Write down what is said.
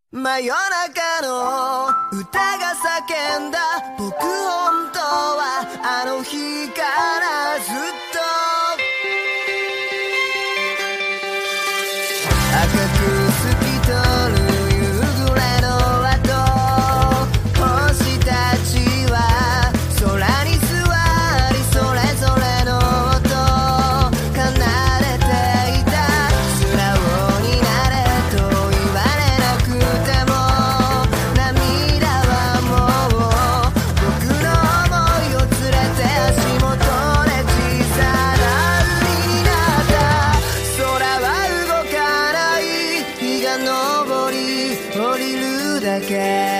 真夜中の歌が叫んだ僕本当はあの日からずっと赤く透き通る夕暮れの後星たちは空に座りそれぞれの音奏でていた素直になれと言われなくても涙はもう僕の想いを連れて足元で小さな海になった空は動かない日が昇り降りるだけ